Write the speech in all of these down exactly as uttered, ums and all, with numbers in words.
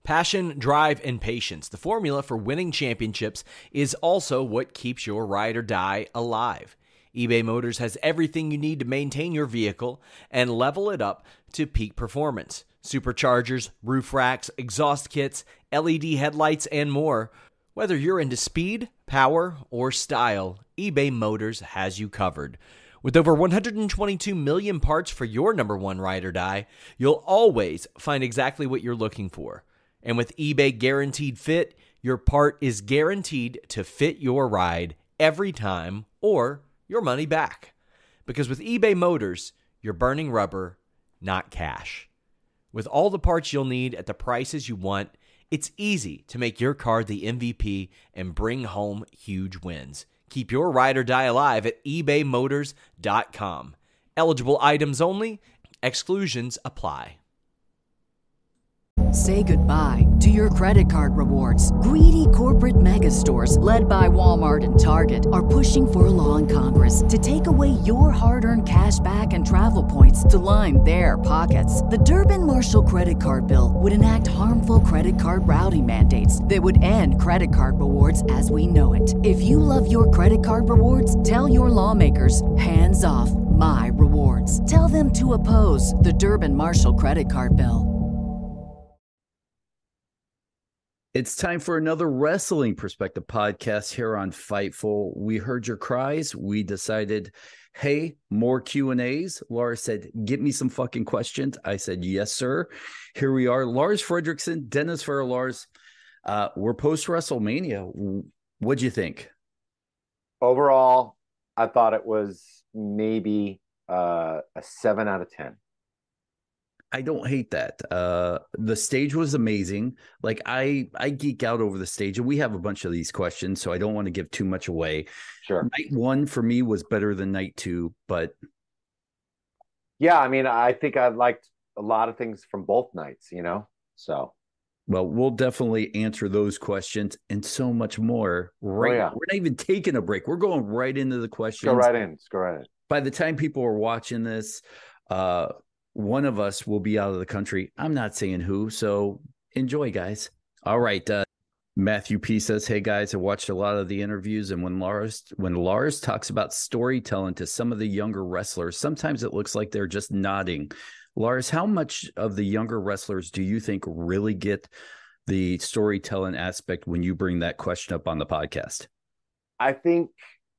Passion, drive, and patience, the formula for winning championships, is also what keeps your ride or die alive. eBay Motors has everything you need to maintain your vehicle and level it up to peak performance. Superchargers, roof racks, exhaust kits, L E D headlights, and more. Whether you're into speed, power, or style, eBay Motors has you covered. With over one hundred twenty-two million parts for your number one ride or die, you'll always find exactly what you're looking for. And with eBay Guaranteed Fit, your part is guaranteed to fit your ride every time or your money back. Because with eBay Motors, you're burning rubber, not cash. With all the parts you'll need at the prices you want, it's easy to make your car the M V P and bring home huge wins. Keep your ride or die alive at ebay motors dot com. Eligible items only. Exclusions apply. Say goodbye to your credit card rewards. Greedy corporate mega stores, led by Walmart and Target, are pushing for a law in Congress to take away your hard-earned cash back and travel points to line their pockets. The Durbin-Marshall credit card bill would enact harmful credit card routing mandates that would end credit card rewards as we know it. If you love your credit card rewards, tell your lawmakers, hands off my rewards. Tell them to oppose the Durbin-Marshall credit card bill. It's time for another Wrestling Perspective podcast here on Fightful. We heard your cries. We decided, hey, more Q and A's. Lars said, get me some fucking questions. I said, yes, sir. Here we are. Lars Fredrickson, Dennis Farrell. Lars, uh, we're post-WrestleMania. What'd you think? Overall, I thought it was maybe uh, a seven out of ten. I don't hate that. Uh, the stage was amazing. Like I, I geek out over the stage, and we have a bunch of these questions, so I don't want to give too much away. Sure. Night one for me was better than night two, but yeah, I mean, I think I liked a lot of things from both nights, you know. So, well, we'll definitely answer those questions and so much more. Right, oh, yeah. We're not even taking a break. We're going right into the questions. Let's go right in. Let's go right in. By the time people are watching this, uh. one of us will be out of the country. I'm not saying who, so enjoy, guys. All right. Uh, Matthew P says, hey, guys, I watched a lot of the interviews, and when Lars when Lars talks about storytelling to some of the younger wrestlers, sometimes it looks like they're just nodding. Lars, how much of the younger wrestlers do you think really get the storytelling aspect when you bring that question up on the podcast? I think,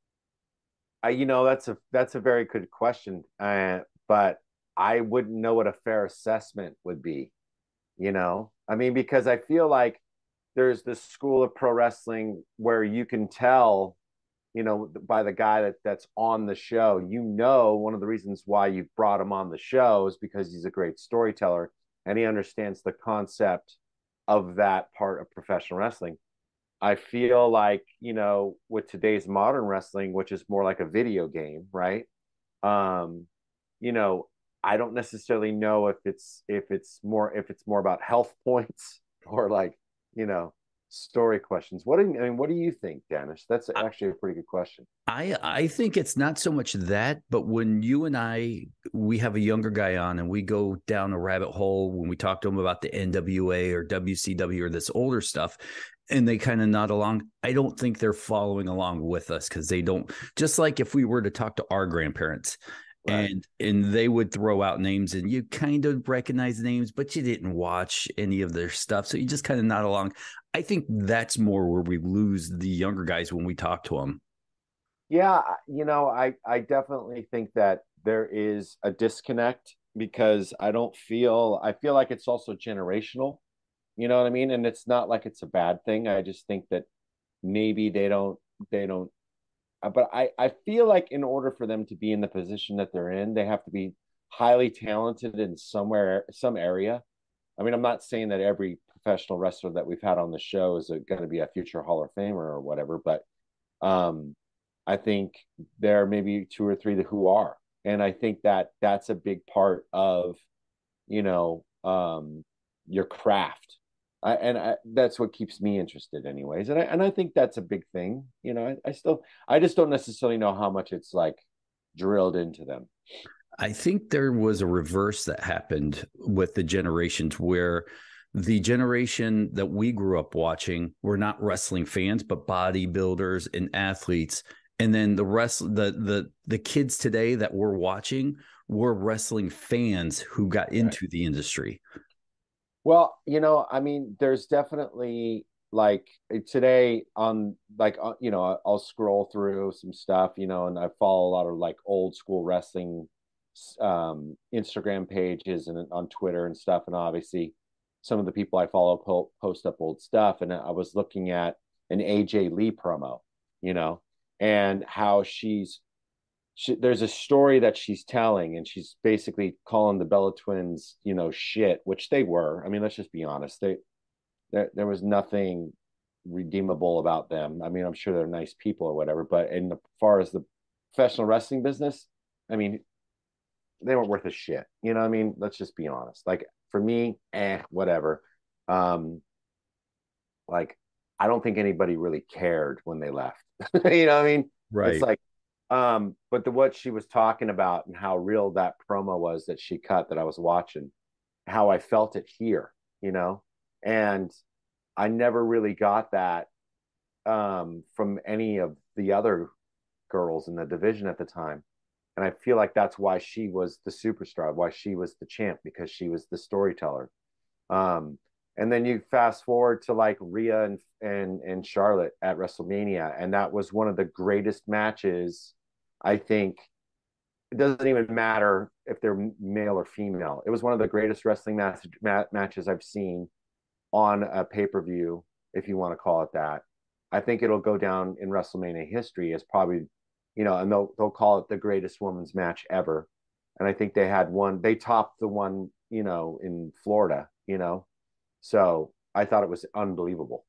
I, you know, that's a that's a very good question, uh, but I wouldn't know what a fair assessment would be, you know? I mean, because I feel like there's this school of pro wrestling where you can tell, you know, by the guy that, that's on the show, you know, one of the reasons why you've brought him on the show is because he's a great storyteller and he understands the concept of that part of professional wrestling. I feel like, you know, with today's modern wrestling, which is more like a video game, right? Um, you know, I don't necessarily know if it's if it's more if it's more about health points or like, you know, story questions. What do you, I mean, what do you think, Dennis? That's actually a pretty good question. I I think it's not so much that, but when you and I we have a younger guy on and we go down a rabbit hole when we talk to him about the N W A or W C W or this older stuff, and they kind of nod along, I don't think they're following along with us because they don't. Just like if we were to talk to our grandparents. Right. And and they would throw out names and you kind of recognize names, but you didn't watch any of their stuff. So you just kind of nod along. I think that's more where we lose the younger guys when we talk to them. Yeah, you know, I, I definitely think that there is a disconnect because I don't feel, I feel like it's also generational. You know what I mean? And it's not like it's a bad thing. I just think that maybe they don't, they don't, but I, I feel like in order for them to be in the position that they're in, they have to be highly talented in somewhere, some area. I mean, I'm not saying that every professional wrestler that we've had on the show is going to be a future Hall of Famer or whatever, but um, I think there may be two or three who are. And I think that that's a big part of, you know, um, your craft. I, and I, that's what keeps me interested anyways. And I, and I think that's a big thing. You know, I, I still, I just don't necessarily know how much it's like drilled into them. I think there was a reverse that happened with the generations where the generation that we grew up watching were not wrestling fans, but bodybuilders and athletes. And then the rest, the the the kids today that we're watching were wrestling fans who got into right. the industry. Well, you know, I mean, there's definitely like today on like uh, you know, I'll scroll through some stuff, you know, and I follow a lot of like old school wrestling um Instagram pages and on Twitter and stuff, and obviously some of the people I follow po- post up old stuff, and I was looking at an A J Lee promo, you know, and how she's she, there's a story that she's telling, and she's basically calling the Bella Twins, you know, shit, which they were. I mean, let's just be honest. They there, there was nothing redeemable about them. I mean, I'm sure they're nice people or whatever, but in the, as far as the professional wrestling business, I mean, they weren't worth a shit. You know what I mean? Let's just be honest. Like for me, eh, whatever. Um, like I don't think anybody really cared when they left. You know what I mean? Right. It's like, um, but the what she was talking about and how real that promo was that she cut that I was watching, how I felt it here, you know, and I never really got that um, from any of the other girls in the division at the time. And I feel like that's why she was the superstar, why she was the champ, because she was the storyteller. Um, and then you fast forward to like Rhea and, and, and Charlotte at WrestleMania. And that was one of the greatest matches. I think it doesn't even matter if they're male or female. It was one of the greatest wrestling match, mat, matches I've seen on a pay-per-view, if you want to call it that. I think it'll go down in WrestleMania history as probably, you know, and they'll they'll call it the greatest women's match ever. And I think they had one, they topped the one, you know, in Florida, you know. So I thought it was unbelievable.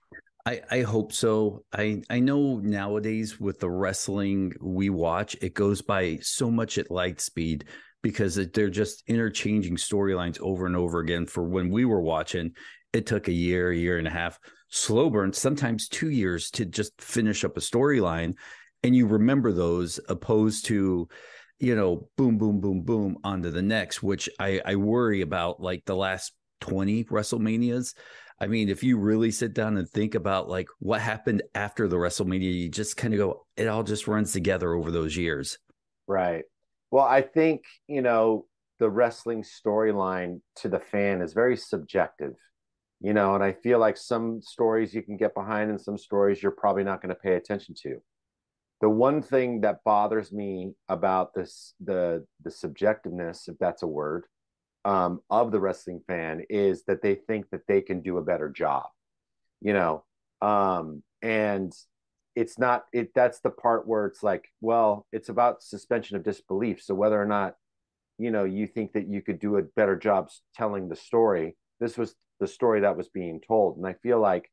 I, I hope so. I, I know nowadays with the wrestling we watch, it goes by so much at light speed because they're just interchanging storylines over and over again. For when we were watching, it took a year, a year and a half, slow burn, sometimes two years to just finish up a storyline. And you remember those opposed to, you know, boom, boom, boom, boom, onto the next, which I, I worry about like the last twenty WrestleManias. I mean, if you really sit down and think about like what happened after the WrestleMania, you just kind of go, it all just runs together over those years. Right. Well, I think, you know, the wrestling storyline to the fan is very subjective, you know, and I feel like some stories you can get behind and some stories you're probably not going to pay attention to. The one thing that bothers me about this, the the subjectiveness, if that's a word, um, of the wrestling fan is that they think that they can do a better job, you know, um, and it's not it. That's the part where it's like, well, it's about suspension of disbelief. So whether or not, you know, you think that you could do a better job telling the story, this was the story that was being told, and I feel like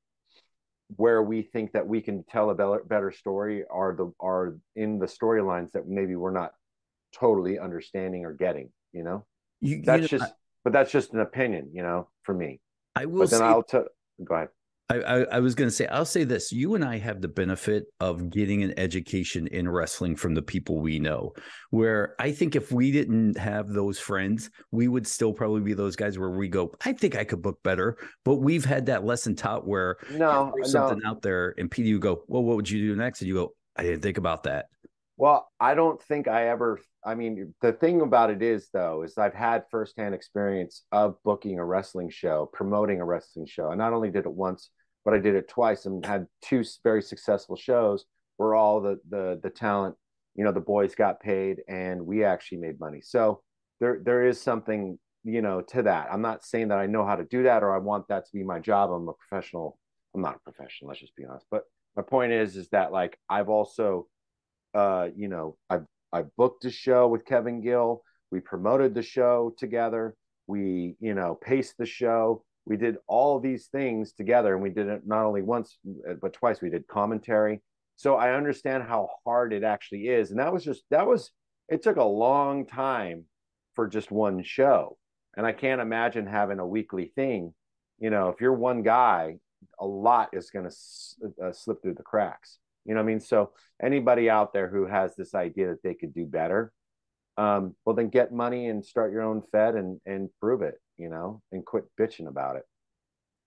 where we think that we can tell a better, better story are the are in the storylines that maybe we're not totally understanding or getting, you know. You, you that's know, just, I, but that's just an opinion, you know, for me. I will. But then say, I'll t- go ahead. I, I, I was going to say, I'll say this: you and I have the benefit of getting an education in wrestling from the people we know. Where I think if we didn't have those friends, we would still probably be those guys where we go, I think I could book better. But we've had that lesson taught where no, there's something no. out there, and P D, you go, well, what would you do next? And you go, I didn't think about that. Well, I don't think I ever, I mean, the thing about it is, though, is I've had firsthand experience of booking a wrestling show, promoting a wrestling show. I not only did it once, but I did it twice and had two very successful shows where all the, the, the talent, you know, the boys got paid and we actually made money. So there, there is something, you know, to that. I'm not saying that I know how to do that or I want that to be my job. I'm a professional. I'm not a professional. Let's just be honest. But my point is, is that like, I've also, Uh, you know, I I booked a show with Kevin Gill. We promoted the show together. We, you know, paced the show. We did all of these things together, and we did it not only once but twice. We did commentary. So I understand how hard it actually is, and that was just that was. It took a long time for just one show, and I can't imagine having a weekly thing. You know, if you're one guy, a lot is going to uh, slip through the cracks. You know what I mean? So anybody out there who has this idea that they could do better, um, well, then get money and start your own Fed and and prove it, you know, and quit bitching about it.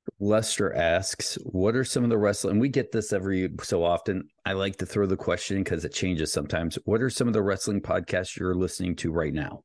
Lester asks, what are some of the wrestling? We get this every so often. I like to throw the question because it changes sometimes. What are some of the wrestling podcasts you're listening to right now?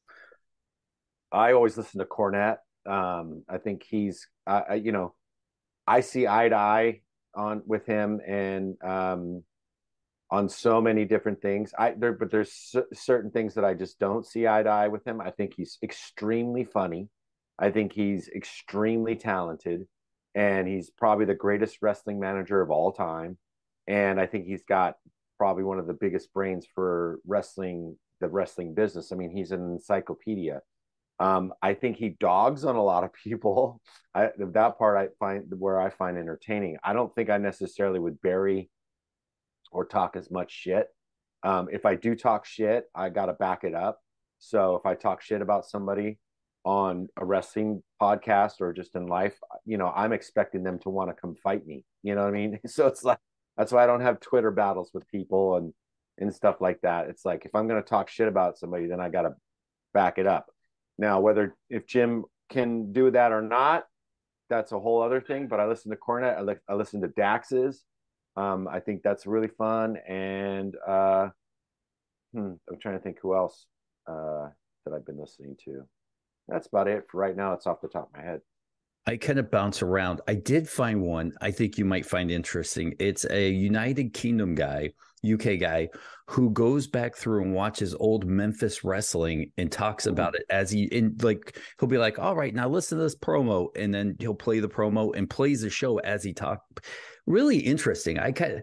I always listen to Cornette. Um, I think he's, uh, you know, I see eye to eye on with him, and um, on so many different things. I there, but there's c- certain things that I just don't see eye to eye with him. I think he's extremely funny. I think he's extremely talented, and he's probably the greatest wrestling manager of all time. And I think he's got probably one of the biggest brains for wrestling, the wrestling business. I mean, he's an encyclopedia. Um, I think he dogs on a lot of people. I, that part I find where I find entertaining. I don't think I necessarily would bury or talk as much shit. Um, if I do talk shit, I got to back it up. So if I talk shit about somebody on a wrestling podcast or just in life, you know, I'm expecting them to want to come fight me. You know what I mean? So it's like, that's why I don't have Twitter battles with people and, and stuff like that. It's like, if I'm going to talk shit about somebody, then I got to back it up. Now, whether if Jim can do that or not, that's a whole other thing. But I listen to Cornette. I, li- I listen to Dax's. Um, I think that's really fun. And uh, hmm, I'm trying to think who else uh, that I've been listening to. That's about it for right now. It's off the top of my head. I kind of bounce around. I did find one I think you might find interesting. It's a United Kingdom guy, U K guy, who goes back through and watches old Memphis wrestling and talks about it as he in like he'll be like, all right, now listen to this promo, and then he'll play the promo and plays the show as he talks. Really interesting. I kind of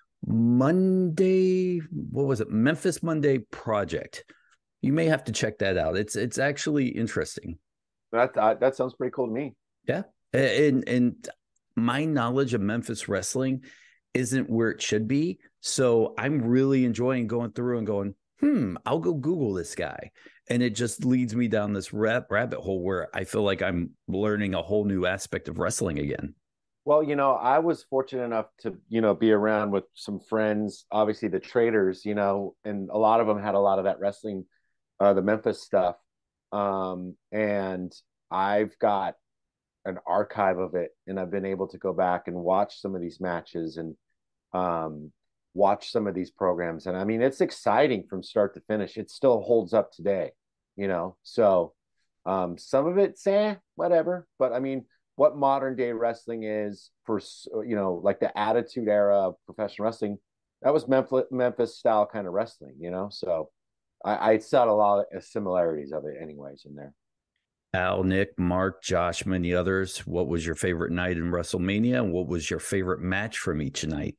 Monday, what was it? Memphis Monday Project. You may have to check that out. It's it's actually interesting. That uh, that sounds pretty cool to me. Yeah. And and my knowledge of Memphis wrestling isn't where it should be. So I'm really enjoying going through and going, hmm, I'll go Google this guy. And it just leads me down this rab- rabbit hole where I feel like I'm learning a whole new aspect of wrestling again. Well, you know, I was fortunate enough to, you know, be around with some friends, obviously the traders, you know, and a lot of them had a lot of that wrestling, uh, the Memphis stuff. Um, and I've got an archive of it, and I've been able to go back and watch some of these matches and um, watch some of these programs. And I mean, it's exciting from start to finish. It still holds up today, you know. So um, some of it's eh, whatever. But I mean, what modern day wrestling is for, you know, like the Attitude Era of professional wrestling, that was Memphis Memphis style kind of wrestling, you know. So I, I saw a lot of similarities of it, anyways, in there. Al, Nick, Mark, Josh, many others. What was your favorite night in WrestleMania? And what was your favorite match from each night?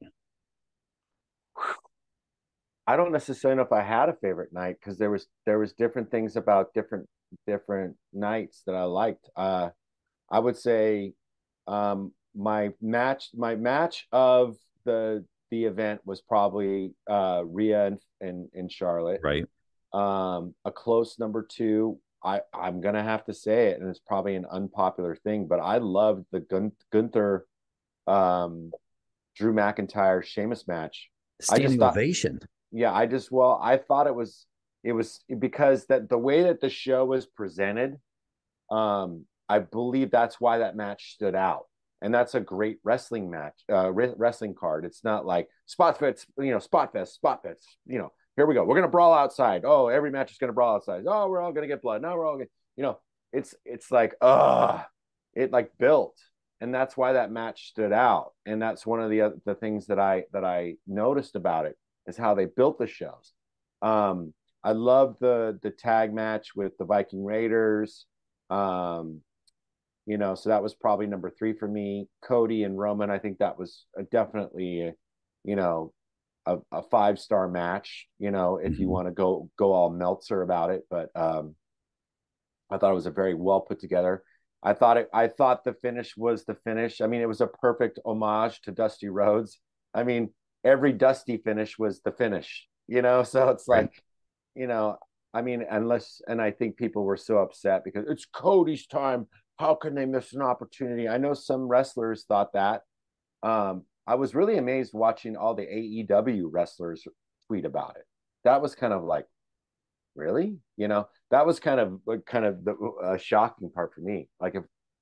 I don't necessarily know if I had a favorite night because there was there was different things about different different nights that I liked. Uh, I would say um, my match my match of the the event was probably uh, Rhea and, and, and Charlotte. Right. Um, a close number two. I I'm gonna have to say it, and it's probably an unpopular thing, but I loved the Gun- Gunther, um, Drew McIntyre Sheamus match. I just Standing thought, ovation. yeah, I just well, I thought it was it was because that the way that the show was presented, um, I believe that's why that match stood out. And that's a great wrestling match, uh, wrestling card. It's not like spot fest, you know, spot fest, spot fest, you know, here we go. We're going to brawl outside. Oh, every match is going to brawl outside. Oh, we're all going to get blood. Now we're all going to, you know, it's, it's like, uh, it like built. And that's why that match stood out. And that's one of the, uh, the things that I, that I noticed about it is how they built the shows. Um, I love the, the tag match with the Viking Raiders. Um, you know, so that was probably number three for me. Cody and Roman, I think that was definitely, you know, a, a five star match. You know, if mm-hmm. you want to go go all Meltzer about it, but um, I thought it was a very well put together. I thought it. I thought the finish was the finish. I mean, it was a perfect homage to Dusty Rhodes. I mean, every Dusty finish was the finish. You know, so it's like, right. you know, I mean, unless, and I think people were so upset because it's Cody's time. How can they miss an opportunity? I know some wrestlers thought that. Um, I was really amazed watching all the A E W wrestlers tweet about it. That was kind of like, really? You know, that was kind of kind of the uh, shocking part for me. Like, if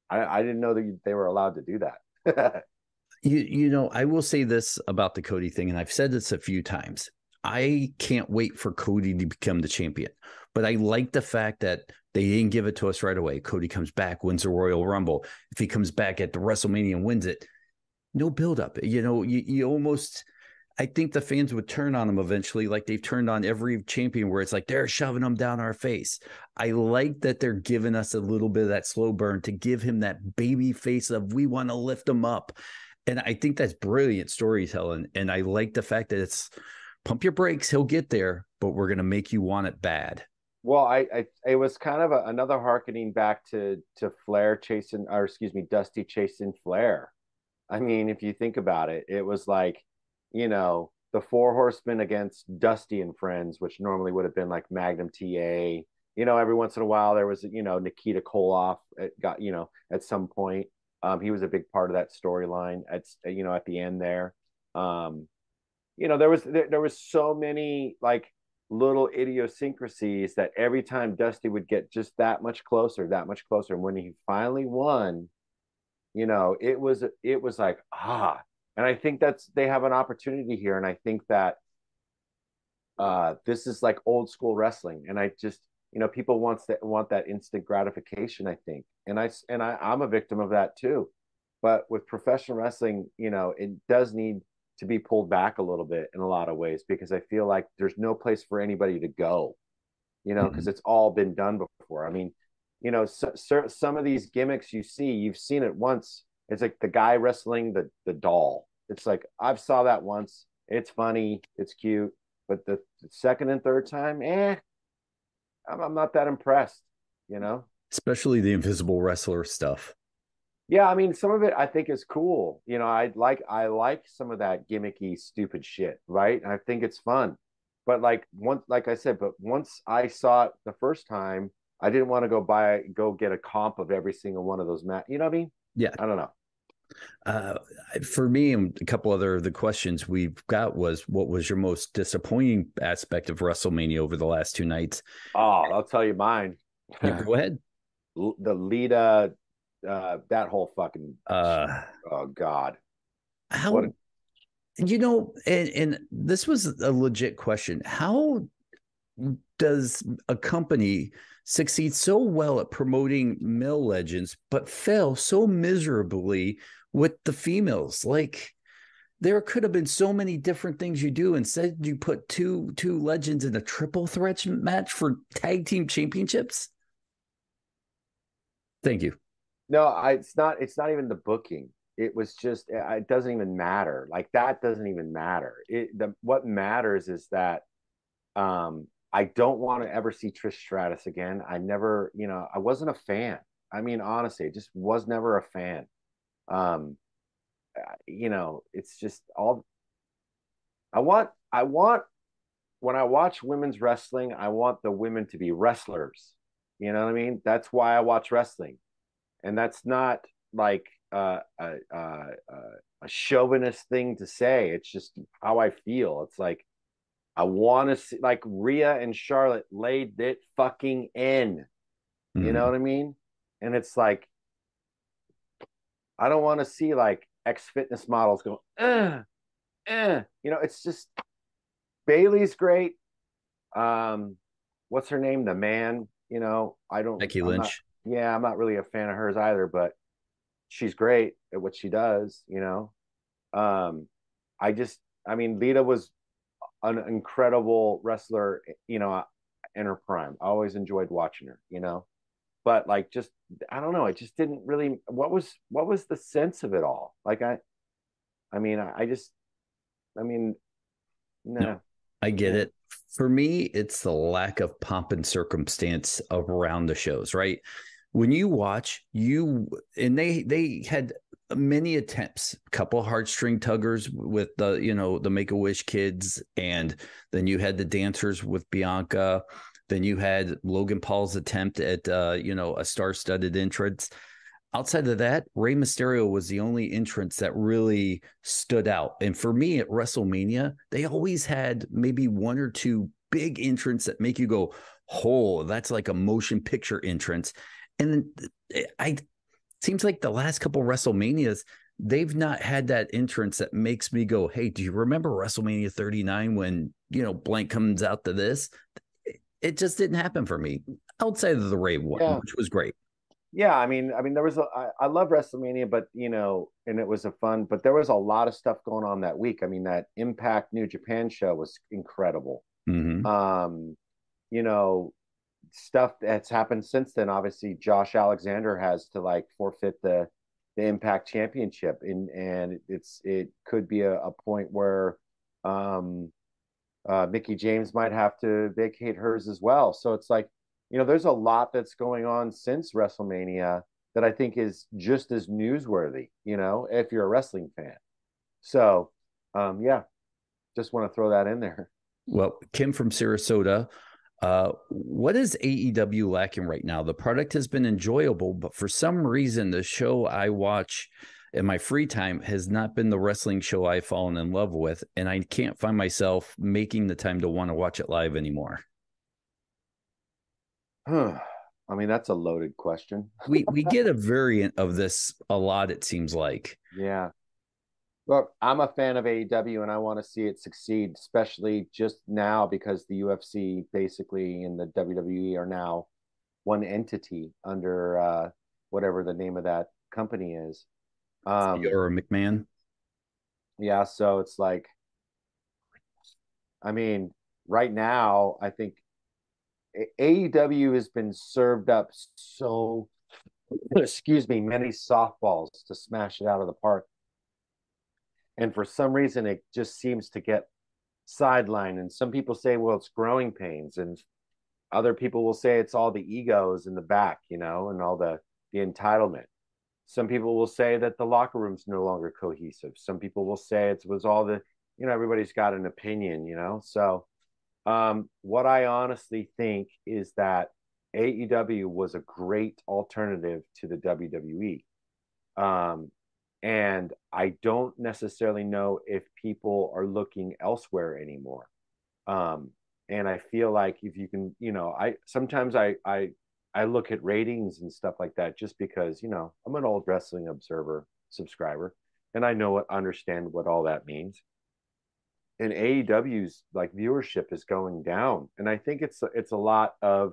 I, I didn't know that they were allowed to do that. You you know, I will say this about the Cody thing, and I've said this a few times. I can't wait for Cody to become the champion, but I like the fact that they didn't give it to us right away. Cody comes back, wins the Royal Rumble. If he comes back at the WrestleMania and wins it, no buildup. You know, you, you almost, I think the fans would turn on him eventually, like they've turned on every champion where it's like they're shoving them down our face. I like that they're giving us a little bit of that slow burn to give him that baby face of we want to lift him up. And I think that's brilliant storytelling. And I like the fact that it's pump your brakes, he'll get there, but we're going to make you want it bad. Well, I, I it was kind of a, another hearkening back to to Flair chasing, or excuse me, Dusty chasing Flair. I mean, if you think about it, it was like, you know, the Four Horsemen against Dusty and Friends, which normally would have been like Magnum T A. You know, every once in a while there was, you know, Nikita Koloff got, you know, at some point. Um, he was a big part of that storyline at, you know, at the end there. Um, you know, there was, there, there was so many like little idiosyncrasies that every time Dusty would get just that much closer, that much closer. And when he finally won, you know, it was, it was like, ah, and I think that's, they have an opportunity here. And I think that uh, this is like old school wrestling. And I just, you know, people wants that want that instant gratification, I think. And I and I, I'm a victim of that too. But with professional wrestling, you know, it does need to be pulled back a little bit in a lot of ways, because I feel like there's no place for anybody to go, you know, because mm-hmm. it's all been done before. I mean, you know, so, so, some of these gimmicks you see, you've seen it once. It's like the guy wrestling the the doll. It's like, I've saw that once. It's funny. It's cute. But the, the second and third time, eh, I'm, I'm not that impressed, you know? Especially the Invisible Wrestler stuff. Yeah, I mean, some of it I think is cool. You know, I like I like some of that gimmicky, stupid shit, right? And I think it's fun. But like once, like I said, but once I saw it the first time, I didn't want to go buy, go get a comp of every single one of those mat. You know what I mean? Yeah. I don't know. Uh, for me, and a couple other of the questions we've got was, what was your most disappointing aspect of WrestleMania over the last two nights? Oh, I'll tell you mine. Yeah, go ahead. The Lita, uh, that whole fucking, uh, oh God. How, a... you know, and, and this was a legit question. How does a company succeed so well at promoting male legends, but fail so miserably with the females? Like, there could have been so many different things you do. Instead, you put two two legends in a triple threat match for tag team championships. Thank you. No, I, it's not. It's not even the booking. It was just. It doesn't even matter. Like, that doesn't even matter. It. The, what matters is that. Um, I don't want to ever see Trish Stratus again. I never, you know, I wasn't a fan. I mean, honestly, I just was never a fan. Um, you know, it's just all I want. I want, when I watch women's wrestling, I want the women to be wrestlers. You know what I mean? That's why I watch wrestling. And that's not like uh, a, a, a chauvinist thing to say. It's just how I feel. It's like, I want to see, like, Rhea and Charlotte laid it fucking in. You mm. know what I mean? And it's like, I don't want to see like ex-fitness models go, uh, uh. You know, it's just, Bayley's great. Um, what's her name? The Man. You know, I don't. Becky I'm Lynch. Not, yeah, I'm not really a fan of hers either, but she's great at what she does. You know, um, I just, I mean, Lita was an incredible wrestler, you know, in her prime. I always enjoyed watching her, you know, but like, just, I don't know. It just didn't really, what was, what was the sense of it all? Like, I, I mean, I, I just, I mean, nah. No, I get it. For me, it's the lack of pomp and circumstance around the shows, right? When you watch, you, and they, they had many attempts, a couple heartstring tuggers with the, you know, the Make-A-Wish kids, and then you had the dancers with Bianca, then you had Logan Paul's attempt at uh you know, a star-studded entrance. Outside of that, Rey Mysterio was the only entrance that really stood out. And for me at WrestleMania, they always had maybe one or two big entrants that make you go, oh, that's like a motion picture entrance. And then I seems like the last couple WrestleManias, they've not had that entrance that makes me go, hey, do you remember WrestleMania thirty-nine when, you know, blank comes out to this? It just didn't happen for me outside of the Rey one, yeah. which was great. Yeah, I mean, I mean, there was a, I, I love WrestleMania, but you know, and it was a fun, but there was a lot of stuff going on that week. I mean, that Impact New Japan show was incredible. Mm-hmm. Um, you know, stuff that's happened since then. Obviously, Josh Alexander has to like forfeit the the Impact Championship, and and it's it could be a, a point where um, uh, Mickie James might have to vacate hers as well. So it's like, you know, there's a lot that's going on since WrestleMania that I think is just as newsworthy, you know, if you're a wrestling fan. So, um, yeah, just want to throw that in there. Well, Kim from Sarasota, uh, what is A E W lacking right now? The product has been enjoyable, but for some reason, the show I watch in my free time has not been the wrestling show I've fallen in love with, and I can't find myself making the time to want to watch it live anymore. I mean, that's a loaded question. we we get a variant of this a lot, it seems like. Yeah. Look, I'm a fan of A E W and I want to see it succeed, especially just now because the U F C basically and the W W E are now one entity under uh, whatever the name of that company is. Um, or McMahon. Yeah, so it's like, I mean, right now, I think A E W has been served up so, excuse me, many softballs to smash it out of the park. And for some reason, it just seems to get sidelined. And some people say, well, it's growing pains. And other people will say it's all the egos in the back, you know, and all the, the entitlement. Some people will say that the locker room's no longer cohesive. Some people will say it was all the, you know, everybody's got an opinion, you know. So um, what I honestly think is that A E W was a great alternative to the W W E. Um, And I don't necessarily know if people are looking elsewhere anymore. Um, and I feel like if you can, you know, I sometimes I I I look at ratings and stuff like that just because, you know, I'm an old Wrestling Observer subscriber and I know what understand what all that means. And A E W's like viewership is going down. And I think it's it's a lot of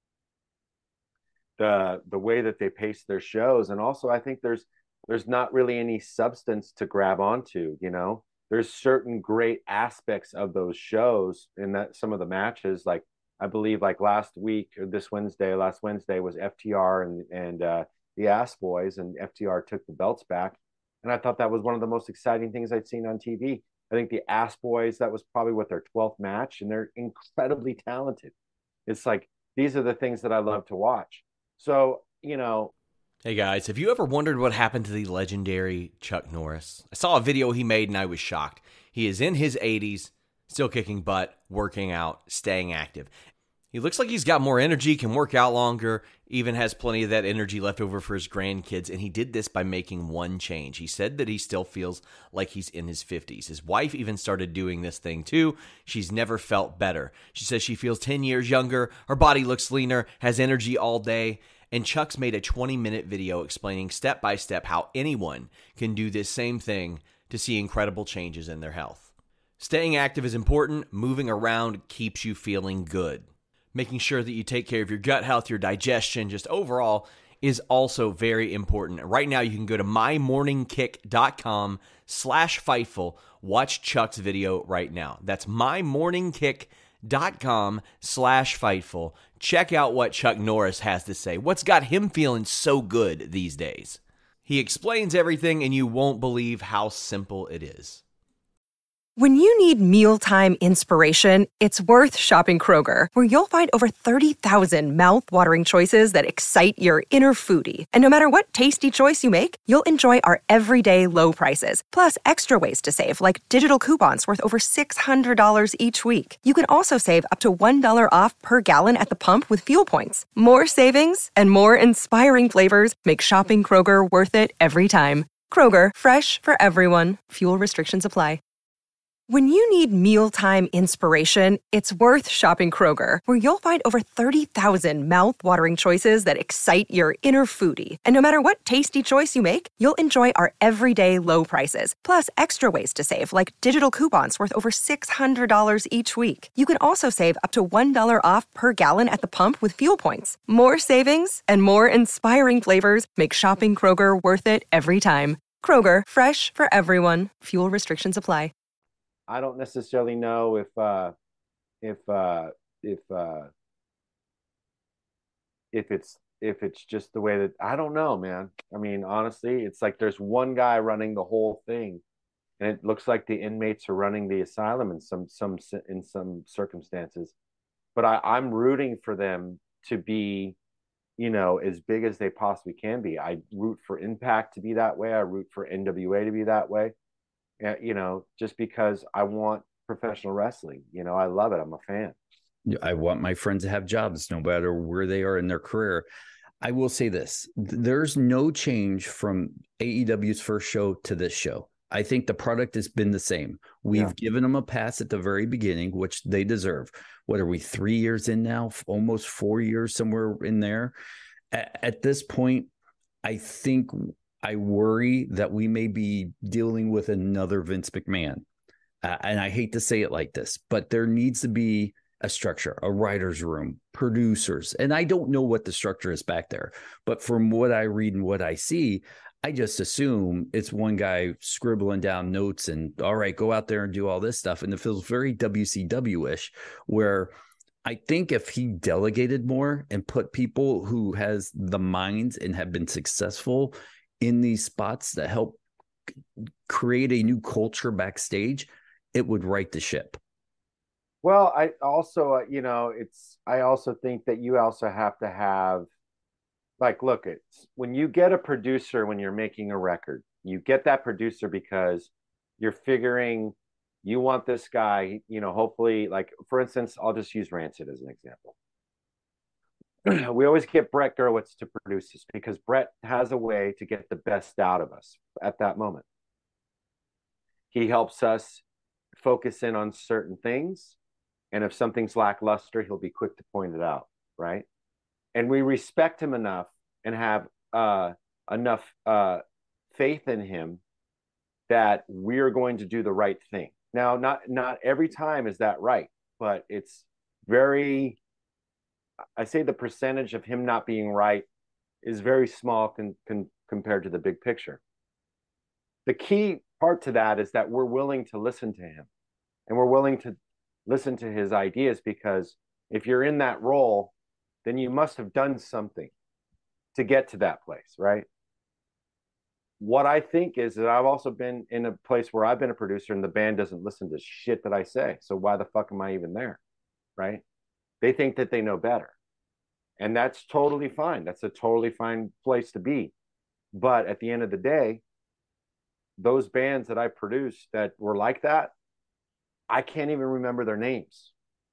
the the way that they pace their shows. And also I think there's there's not really any substance to grab onto, you know. There's certain great aspects of those shows in that some of the matches, like I believe like last week or this Wednesday, last Wednesday was F T R and, and uh, the Ass Boys, and F T R took the belts back. And I thought that was one of the most exciting things I'd seen on T V. I think the Ass Boys, that was probably what their twelfth match, and they're incredibly talented. It's like, these are the things that I love to watch. So, you know, hey guys, have you ever wondered what happened to the legendary Chuck Norris? I saw a video he made and I was shocked. He is in his eighties, still kicking butt, working out, staying active. He looks like he's got more energy, can work out longer, even has plenty of that energy left over for his grandkids, and he did this by making one change. He said that he still feels like he's in his fifties. His wife even started doing this thing too. She's never felt better. She says she feels ten years younger, her body looks leaner, has energy all day. And Chuck's made a twenty-minute video explaining step-by-step how anyone can do this same thing to see incredible changes in their health. Staying active is important. Moving around keeps you feeling good. Making sure that you take care of your gut health, your digestion, just overall, is also very important. Right now, you can go to mymorningkick.com slash Fightful. Watch Chuck's video right now. That's mymorningkick.com slash Fightful. Check out what Chuck Norris has to say. What's got him feeling so good these days? He explains everything, and you won't believe how simple it is. When you need mealtime inspiration, it's worth shopping Kroger, where you'll find over thirty thousand mouth-watering choices that excite your inner foodie. And no matter what tasty choice you make, you'll enjoy our everyday low prices, plus extra ways to save, like digital coupons worth over six hundred dollars each week. You can also save up to one dollar off per gallon at the pump with fuel points. More savings and more inspiring flavors make shopping Kroger worth it every time. Kroger, fresh for everyone. Fuel restrictions apply. When you need mealtime inspiration, it's worth shopping Kroger, where you'll find over thirty thousand mouth-watering choices that excite your inner foodie. And no matter what tasty choice you make, you'll enjoy our everyday low prices, plus extra ways to save, like digital coupons worth over six hundred dollars each week. You can also save up to one dollar off per gallon at the pump with fuel points. More savings and more inspiring flavors make shopping Kroger worth it every time. Kroger, fresh for everyone. Fuel restrictions apply. I don't necessarily know if uh if uh if uh if it's if it's just the way that I don't know, man. I mean, honestly, it's like there's one guy running the whole thing, and it looks like the inmates are running the asylum in some some in some circumstances. But I, I'm rooting for them to be, you know, as big as they possibly can be. I root for Impact to be that way. I root for N W A to be that way. You know, just because I want professional wrestling. You know, I love it. I'm a fan. I want my friends to have jobs no matter where they are in their career. I will say this. There's no change from A E W's first show to this show. I think the product has been the same. We've yeah. given them a pass at the very beginning, which they deserve. What are we, three years in now? Almost four years, somewhere in there. At, at this point, I think I worry that we may be dealing with another Vince McMahon. Uh, and I hate to say it like this, but there needs to be a structure, a writer's room, producers. And I don't know what the structure is back there, but from what I read and what I see, I just assume it's one guy scribbling down notes and, all right, go out there and do all this stuff. And it feels very W C W-ish, where I think if he delegated more and put people who has the minds and have been successful in these spots that help create a new culture backstage, it would right the ship. Well, I also, uh, you know, it's, I also think that you also have to have, like, look, it's when you get a producer, when you're making a record, you get that producer because you're figuring you want this guy, you know, hopefully, like, for instance, I'll just use Rancid as an example. We always get Brett Gurewitz to produce this because Brett has a way to get the best out of us at that moment. He helps us focus in on certain things. And if something's lackluster, he'll be quick to point it out, right? And we respect him enough and have uh, enough uh, faith in him that we're going to do the right thing. Now, not not every time is that right, but it's very, I say the percentage of him not being right is very small con, con, compared to the big picture. The key part to that is that we're willing to listen to him, and we're willing to listen to his ideas, because if you're in that role, then you must have done something to get to that place, right? What I think is that I've also been in a place where I've been a producer and the band doesn't listen to shit that I say. So why the fuck am I even there, right? They think that they know better. And that's totally fine. That's a totally fine place to be. But at the end of the day, those bands that I produced that were like that, I can't even remember their names.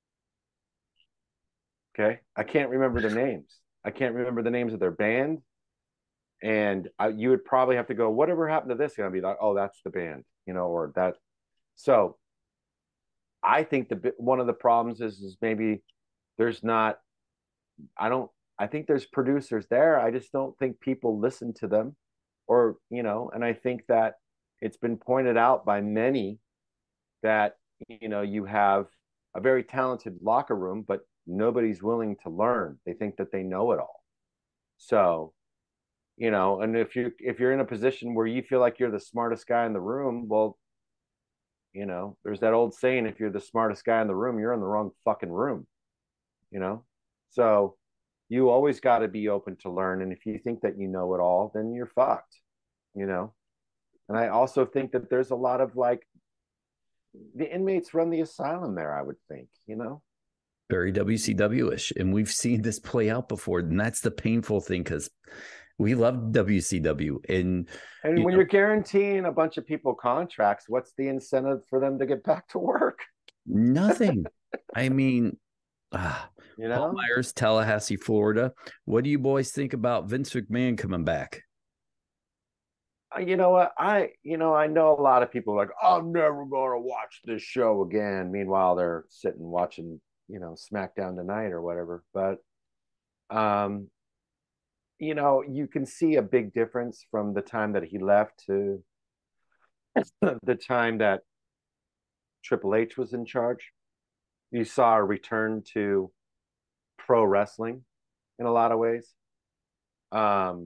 Okay? I can't remember their names. I can't remember the names of their band. And I, you would probably have to go, whatever happened to this? And I'd be like, oh, that's the band, you know, or that. So I think the one of the problems is, is maybe there's not, I don't, I think there's producers there. I just don't think people listen to them, or, you know, and I think that it's been pointed out by many that, you know, you have a very talented locker room, but nobody's willing to learn. They think that they know it all. So, you know, and if you if you're in a position where you feel like you're the smartest guy in the room, well, you know, there's that old saying, if you're the smartest guy in the room, you're in the wrong fucking room, you know? So you always got to be open to learn. And if you think that you know it all, then you're fucked, you know? And I also think that there's a lot of, like, the inmates run the asylum there, I would think, you know? Very W C W-ish. And we've seen this play out before. And that's the painful thing, because we love W C W. And, and you when know, you're guaranteeing a bunch of people contracts, what's the incentive for them to get back to work? Nothing. I mean, ah, you know, Paul Myers, Tallahassee, Florida. What do you boys think about Vince McMahon coming back? You know what? I you know I know a lot of people are like, I'm never going to watch this show again. Meanwhile, they're sitting watching, you know, SmackDown tonight or whatever. But um, you know, you can see a big difference from the time that he left to the time that Triple H was in charge. You saw a return to pro wrestling in a lot of ways. Um,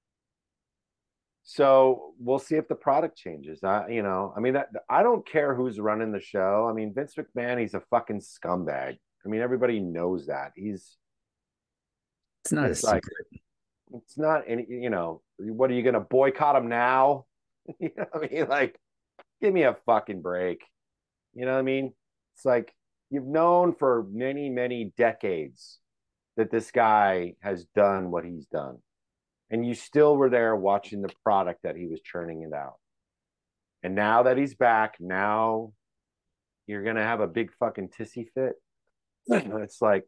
so we'll see if the product changes. I, you know, I mean, that, I don't care who's running the show. I mean, Vince McMahon, he's a fucking scumbag. I mean, everybody knows that. He's, It's not a it's like, secret. it's not any, you know, what are you going to boycott him now? You know what I mean? Like, give me a fucking break. You know what I mean? It's like, you've known for many, many decades that this guy has done what he's done. And you still were there watching the product that he was churning it out. And now that he's back, now you're going to have a big fucking tissy fit. It's like,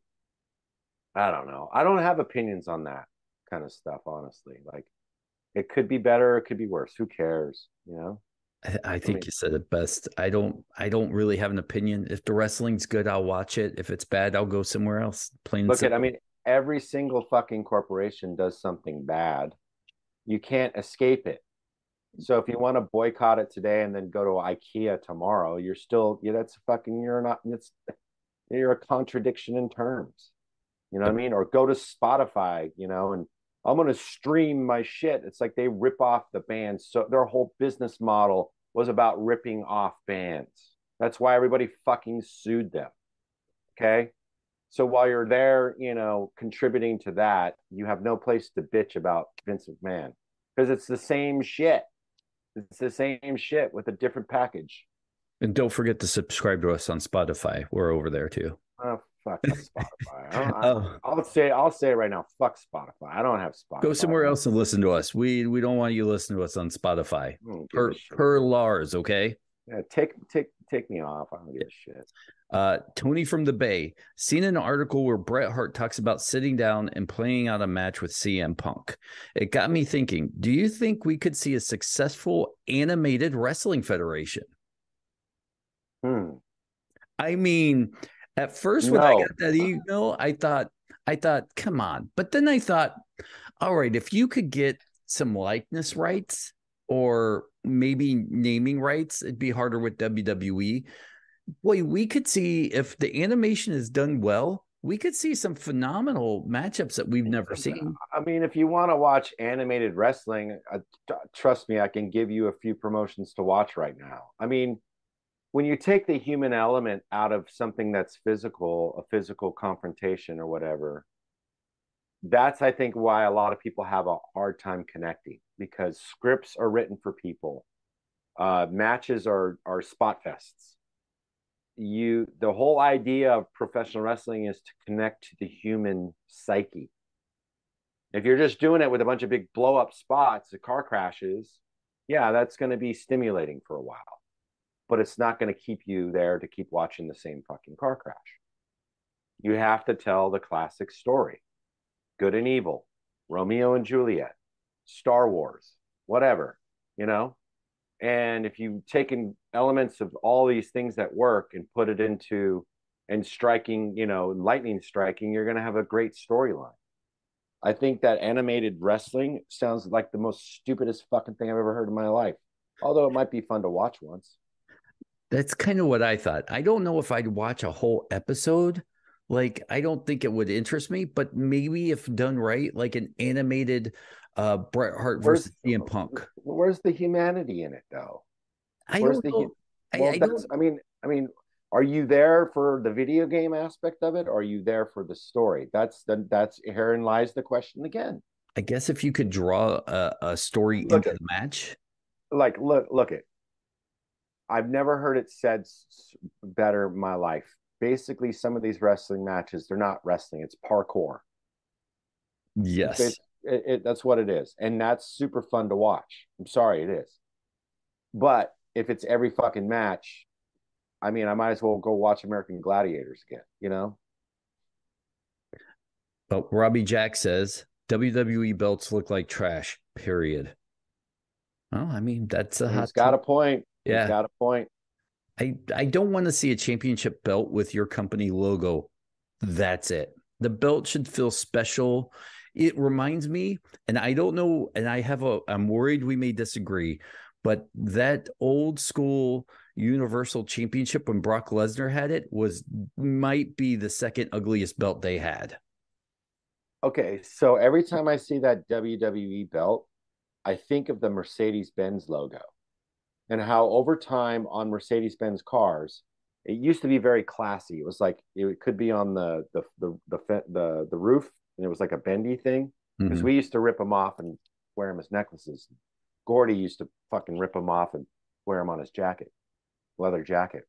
I don't know. I don't have opinions on that kind of stuff, honestly. Like, it could be better, it could be worse. Who cares? You know? I think I mean, you said it best. I don't I don't really have an opinion. If the wrestling's good, I'll watch it. If it's bad, I'll go somewhere else. Plain and look at, I simple. mean, every single fucking corporation does something bad. You can't escape it. So if you want to boycott it today and then go to IKEA tomorrow, you're still, yeah, that's fucking, you're not, it's, you're a contradiction in terms. You know what I mean? Or go to Spotify, you know, and I'm going to stream my shit. It's like they rip off the bands. So their whole business model was about ripping off bands. That's why everybody fucking sued them. Okay. So while you're there, you know, contributing to that, you have no place to bitch about Vince McMahon because it's the same shit. It's the same shit with a different package. And don't forget to subscribe to us on Spotify. We're over there too. Oh, fuck Spotify. I I, Oh. I'll say I'll say it right now. Fuck Spotify. I don't have Spotify. Go somewhere else and listen to us. We we don't want you to listen to us on Spotify. Per per Lars, okay? Yeah, take take take me off. I don't give a shit. Uh, Tony from the Bay, seen an article where Bret Hart talks about sitting down and playing out a match with C M Punk. It got me thinking, do you think we could see a successful animated wrestling federation? Hmm. I mean, at first when No. I got that email, I thought, I thought, come on. But then I thought, all right, if you could get some likeness rights or maybe naming rights, it'd be harder with W W E. Boy, we could see if the animation is done well, we could see some phenomenal matchups that we've never seen. I mean, if you want to watch animated wrestling, uh, t- trust me, I can give you a few promotions to watch right now. I mean, when you take the human element out of something that's physical, a physical confrontation or whatever, that's, I think, why a lot of people have a hard time connecting because scripts are written for people. Uh, matches are are spot fests. You the whole idea of professional wrestling is to connect to the human psyche. If you're just doing it with a bunch of big blow up spots, the car crashes, yeah, that's going to be stimulating for a while, but it's not going to keep you there to keep watching the same fucking car crash. You have to tell the classic story, good and evil, Romeo and Juliet, Star Wars, whatever, you know. And if you've taken elements of all these things that work and put it into and striking, you know, lightning striking, you're going to have a great storyline. I think that animated wrestling sounds like the most stupidest fucking thing I've ever heard in my life. Although it might be fun to watch once. That's kind of what I thought. I don't know if I'd watch a whole episode. Like, I don't think it would interest me, but maybe if done right, like an animated uh, Bret Hart versus C M Punk. Where's the humanity in it, though? I Where's don't the, know. well, I, I, that's, don't... I mean, I mean, are you there for the video game aspect of it, or are you there for the story? That's the that's herein lies the question again. I guess if you could draw a, a story look into at, the match, like look, look it. I've never heard it said better in my life. Basically, some of these wrestling matches, they're not wrestling; it's parkour. Yes, it, it, it, that's what it is, and that's super fun to watch. I'm sorry, it is. But if it's every fucking match, I mean, I might as well go watch American Gladiators again, you know? But Robbie Jack says W W E belts look like trash, period. Well, I mean, that's a hot He's got take. a point. Yeah. He's got a point. I, I don't want to see a championship belt with your company logo. That's it. The belt should feel special. It reminds me, and I don't know, and I have a, I'm worried we may disagree, but that old school Universal Championship when Brock Lesnar had it was, might be the second ugliest belt they had. Okay, so every time I see that W W E belt, I think of the Mercedes-Benz logo and how over time on Mercedes-Benz cars, it used to be very classy. It was like it could be on the the the the the, the roof, and it was like a bendy thing because Mm-hmm. we used to rip them off and wear them as necklaces. Gordy used to fucking rip them off and wear them on his jacket, leather jacket.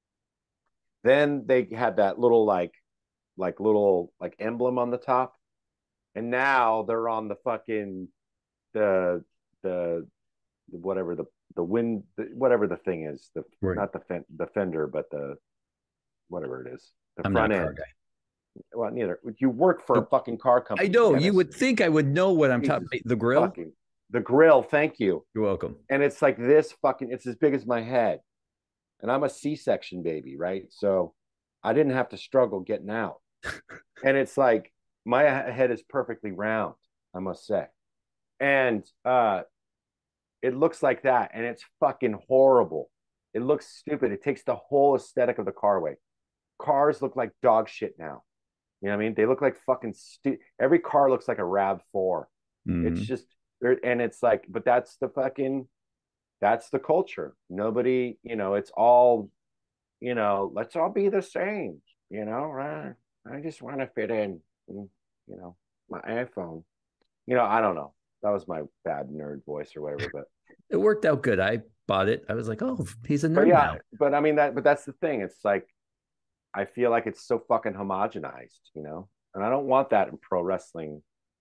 Then they had that little like like little like emblem on the top, and now they're on the fucking the the whatever the the wind whatever the thing is, the Right. not the fen, the fender, but the whatever it is, the I'm front not a car end. guy. Well, neither. You work for a fucking car company. I know. Dennis. You would think I would know what I'm Jesus talking about. The grill? fucking the grill. Thank you. You're welcome. And it's like this fucking. It's as big as my head, and I'm a C-section baby, right? So I didn't have to struggle getting out. And it's like my head is perfectly round, I must say, and uh, it looks like that, and it's fucking horrible. It looks stupid. It takes the whole aesthetic of the car away. Cars look like dog shit now. You know what I mean? They look like fucking stu- every car looks like a RAV four. Mm-hmm. It's just and it's like, but that's the fucking that's the culture. Nobody, you know, it's all, you know, let's all be the same, you know, right? I just want to fit in, you know, my iPhone. You know, I don't know. That was my bad nerd voice or whatever, but It worked out good. I bought it. I was like, oh, he's a nerd but yeah, now. but I mean that but that's the thing. It's like I feel like it's so fucking homogenized, you know? And I don't want that in pro wrestling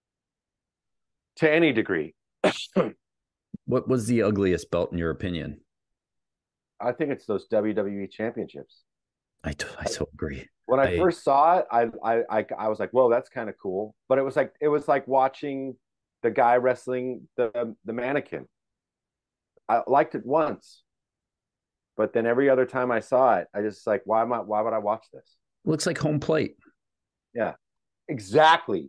to any degree. What was the ugliest belt in your opinion? I think it's those W W E championships. I, I so agree. When I, I first saw it, I, I I I was like, "Whoa, that's kind of cool." But it was like it was like watching the guy wrestling the the mannequin. I liked it once, but then every other time I saw it, I just like, why am I? Why would I watch this? looks like home plate. Yeah, exactly.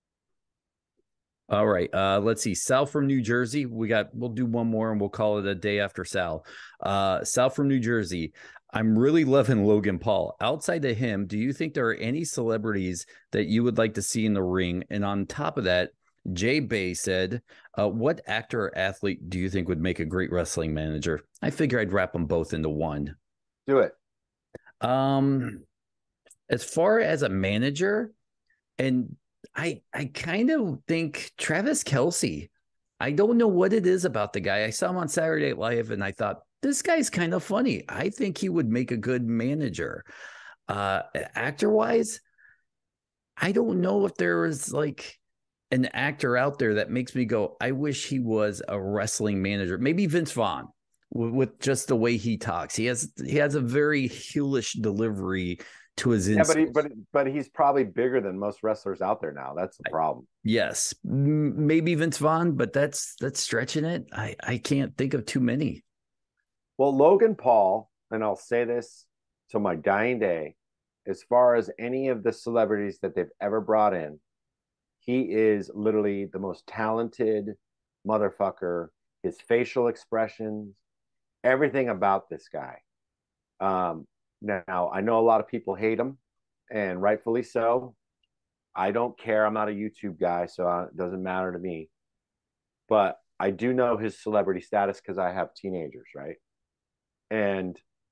All right. Uh, let's see. Sal from New Jersey. We got, we'll do one more and we'll call it a day after Sal. Uh, Sal from New Jersey. I'm really loving Logan Paul. Outside of him, do you think there are any celebrities that you would like to see in the ring? And on top of that, Jay Bay said, uh, what actor or athlete do you think would make a great wrestling manager? I figure I'd wrap them both into one. Do it. Um, as far as a manager, and I I kind of think Travis Kelce. I don't know what it is about the guy. I saw him on Saturday Night Live and I thought, this guy's kind of funny. I think he would make a good manager. Uh, actor wise, I don't know if there is like an actor out there that makes me go, I wish he was a wrestling manager. Maybe Vince Vaughn with, with just the way he talks. He has he has a very heelish delivery to his Yeah, but he, insults. but but he's probably bigger than most wrestlers out there now. That's the problem. Yes, m- maybe Vince Vaughn, but that's that's stretching it. I I can't think of too many. Well, Logan Paul, and I'll say this to my dying day, as far as any of the celebrities that they've ever brought in, he is literally the most talented motherfucker. His facial expressions, everything about this guy. Um, now, I know a lot of people hate him, and rightfully so. I don't care. I'm not a YouTube guy, so it doesn't matter to me. But I do know his celebrity status because I have teenagers, right? And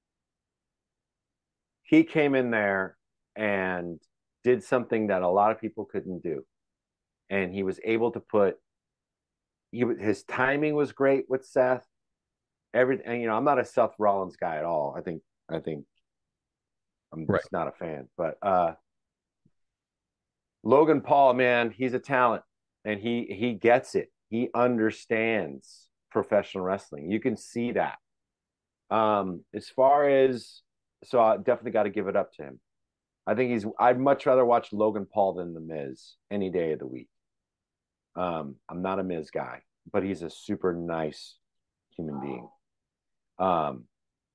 he came in there and did something that a lot of people couldn't do. And he was able to put, he, his timing was great with Seth. Everything, you know, I'm not a Seth Rollins guy at all. I think, I think I'm Right. just not a fan. But uh, Logan Paul, man, he's a talent, and he he gets it. He understands professional wrestling. You can see that. Um, as far as so, I definitely got to give it up to him. I think he's. I'd much rather watch Logan Paul than The Miz any day of the week. Um, I'm not a Miz guy, but he's a super nice human being. Um,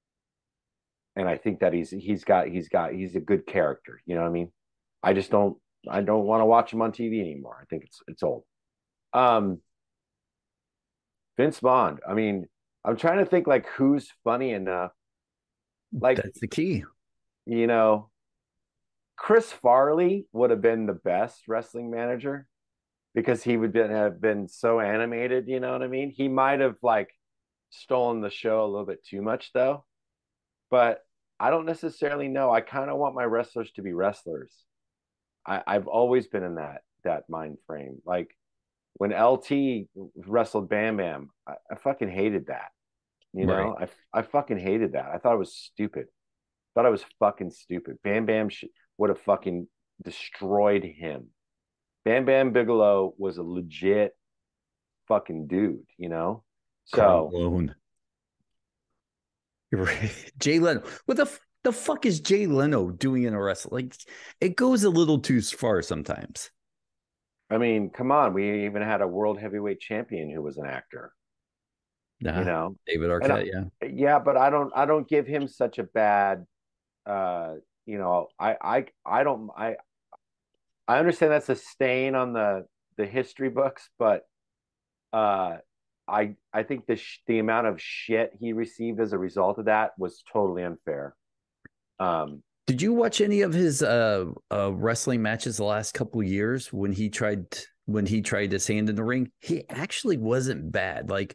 and I think that he's he's got he's got he's a good character. You know what I mean? I just don't I don't want to watch him on T V anymore. I think it's it's old. Um, Vince Vaughn. I mean, I'm trying to think like who's funny enough. Like That's the key. You know, Chris Farley would have been the best wrestling manager because he would been, have been so animated. You know what I mean? He might have like stolen the show a little bit too much though. But I don't necessarily know. I kind of want my wrestlers to be wrestlers. I, I've always been in that that mind frame. Like when L T wrestled Bam Bam, I, I fucking hated that. You know, right. I I fucking hated that. I thought it was stupid. Thought I was fucking stupid. Bam Bam sh- would have fucking destroyed him. Bam Bam Bigelow was a legit fucking dude, you know? So Carl You're right. Jay Leno. What the f- the fuck is Jay Leno doing in a wrestle? Like, it goes a little too far sometimes. I mean, come on. We even had a world heavyweight champion who was an actor. Nah, you know, David Arquette. I, yeah, yeah, but I don't. I don't give him such a bad. Uh, you know, I, I, I don't. I, I understand that's a stain on the the history books, but uh, I, I think the sh- the amount of shit he received as a result of that was totally unfair. Um, Did you watch any of his uh, uh wrestling matches the last couple of years when he tried when he tried his hand in the ring? He actually wasn't bad. Like.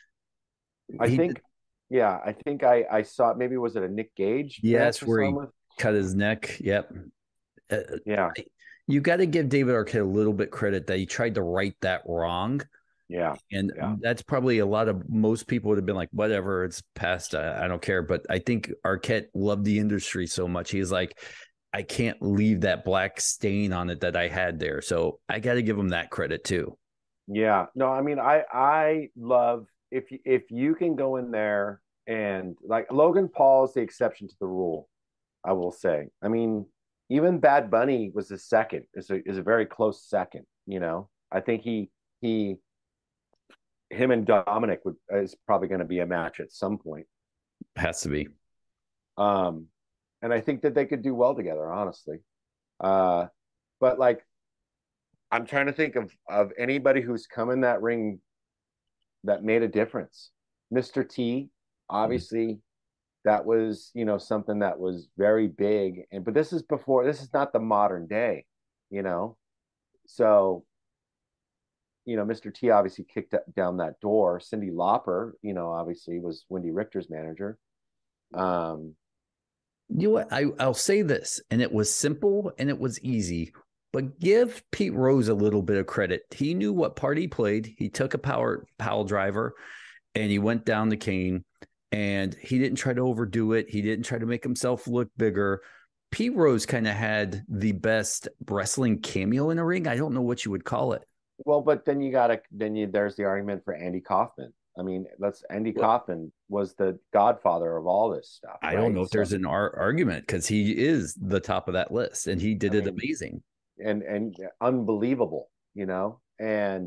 I he, think, yeah, I think I, I saw maybe was it a Nick Gage? Yes, where he with? cut his neck. Yep. Uh, yeah. I, you got to give David Arquette a little bit credit that he tried to right that wrong. Yeah. And yeah. that's probably a lot of most people would have been like, whatever, it's past. I, I don't care. But I think Arquette loved the industry so much. He's like, I can't leave that black stain on it that I had there. So I got to give him that credit too. Yeah. No, I mean, I, I love, If if you can go in there and like Logan Paul is the exception to the rule, I will say. I mean, even Bad Bunny was a second, is a is a very close second. You know, I think he he him and Dominic would is probably going to be a match at some point. Has to be. Um, and I think that they could do well together, honestly. Uh, but like, I'm trying to think of of anybody who's come in that ring that made a difference. Mister T, obviously, mm-hmm. that was, you know, something that was very big. And but this is before, this is not the modern day, you know. So, you know, Mister T obviously kicked down that door. Cyndi Lauper, you know, obviously was Wendy Richter's manager. Um, you know what? I, I'll say this, and it was simple and it was easy. But give Pete Rose a little bit of credit. He knew what part he played. He took a power pile driver and he went down the cane and he didn't try to overdo it. He didn't try to make himself look bigger. Pete Rose kind of had the best wrestling cameo in the ring. I don't know what you would call it. Well, but then you got to, then you, there's the argument for Andy Kaufman. I mean, let's, Andy well, Kaufman was the godfather of all this stuff. I right? don't know if so, there's an ar- argument because he is the top of that list and he did I it mean, amazing. and and unbelievable, you know. And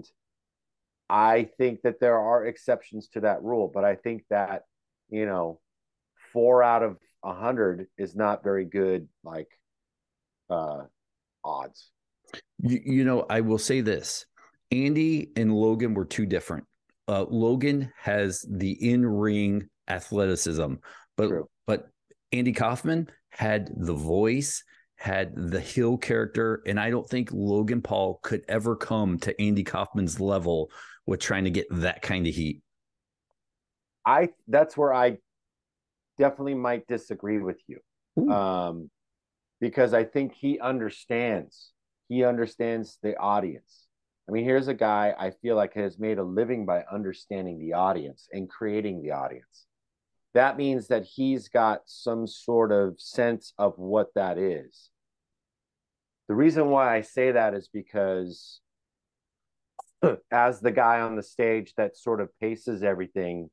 I think that there are exceptions to that rule, but I think that, you know, four out of a hundred is not very good, like uh odds. You, you know, I will say this: Andy and Logan were two different. Uh, Logan has the in-ring athleticism, but True. but Andy Kaufman had the voice, had the heel character, and I don't think Logan Paul could ever come to Andy Kaufman's level with trying to get that kind of heat. I that's where I definitely might disagree with you. Ooh. Um because I think he understands. He understands the audience. I mean, here's a guy I feel like has made a living by understanding the audience and creating the audience. That means that he's got some sort of sense of what that is. The reason why I say that is because as the guy on the stage that sort of paces everything,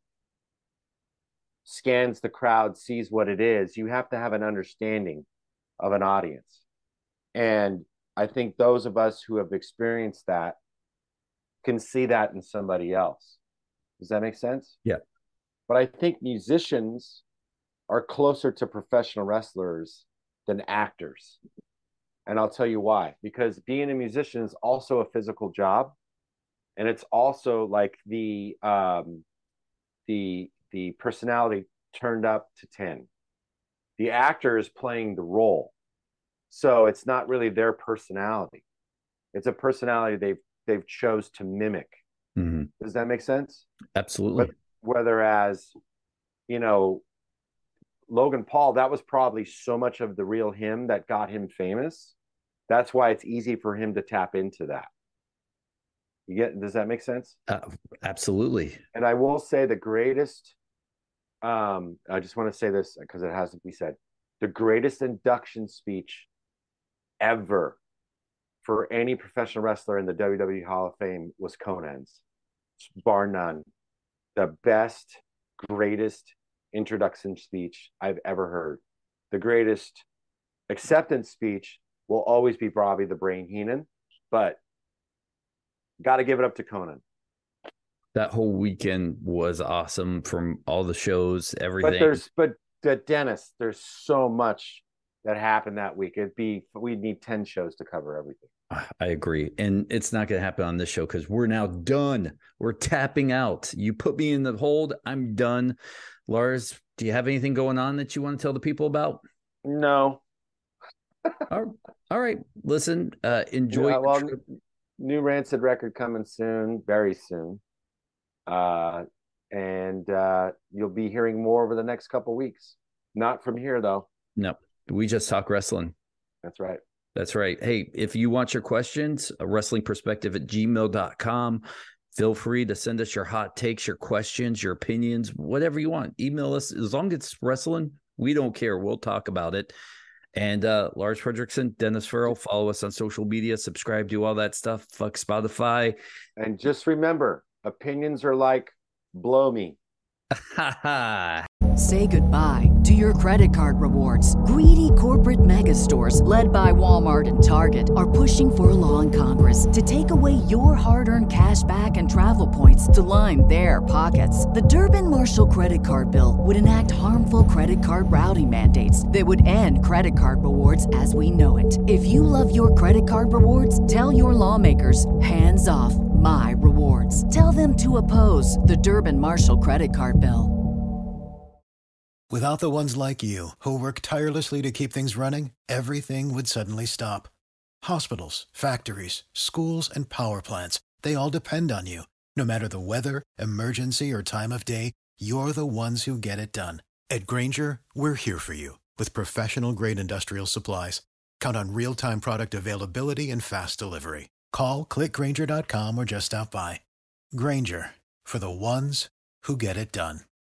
scans the crowd, sees what it is, you have to have an understanding of an audience. And I think those of us who have experienced that can see that in somebody else. Does that make sense? Yeah. but I think musicians are closer to professional wrestlers than actors. And I'll tell you why. Because being a musician is also a physical job. And it's also like the um, the the personality turned up to ten. The actor is playing the role. So it's not really their personality. It's a personality they've they've chose to mimic. Mm-hmm. Does that make sense? Absolutely. But whereas, you know, Logan Paul, that was probably so much of the real him that got him famous. That's why it's easy for him to tap into that. You get, does that make sense? Uh, absolutely. And I will say the greatest, um, I just want to say this because it has to be said. The greatest induction speech ever for any professional wrestler in the W W E Hall of Fame was Conan's, bar none. The best, greatest introduction speech I've ever heard. The greatest acceptance speech will always be Bobby the Brain Heenan, but got to give it up to Conan. That whole weekend was awesome from all the shows, everything. But there's, but the Dennis, there's so much that happened that week. It'd be, we'd need ten shows to cover everything. I agree. And it's not going to happen on this show because we're now done. We're tapping out. You put me in the hold. I'm done. Lars, do you have anything going on that you want to tell the people about? No. all, all right. Listen, uh, enjoy. Yeah, well, new Rancid record coming soon, very soon. Uh, and uh, you'll be hearing more over the next couple weeks. Not from here, though. No, we just talk wrestling. That's right. That's right. Hey, if you want your questions, a wrestling perspective at gmail dot com. Feel free to send us your hot takes, your questions, your opinions, whatever you want. Email us. As long as it's wrestling, we don't care. We'll talk about it. And uh, Lars Fredrickson, Dennis Farrell, follow us on social media, subscribe, do all that stuff. Fuck Spotify. And just remember, opinions are like blow me. Ha ha. Say goodbye to your credit card rewards. Greedy corporate mega stores, led by Walmart and Target, are pushing for a law in Congress to take away your hard-earned cash back and travel points to line their pockets. The Durbin-Marshall credit card bill would enact harmful credit card routing mandates that would end credit card rewards as we know it. If you love your credit card rewards, tell your lawmakers, hands off my rewards. Tell them to oppose the Durbin-Marshall credit card bill. Without the ones like you, who work tirelessly to keep things running, everything would suddenly stop. Hospitals, factories, schools, and power plants, they all depend on you. No matter the weather, emergency, or time of day, you're the ones who get it done. At Grainger, we're here for you with professional-grade industrial supplies. Count on real-time product availability and fast delivery. Call, click Grainger dot com, or just stop by. Grainger, for the ones who get it done.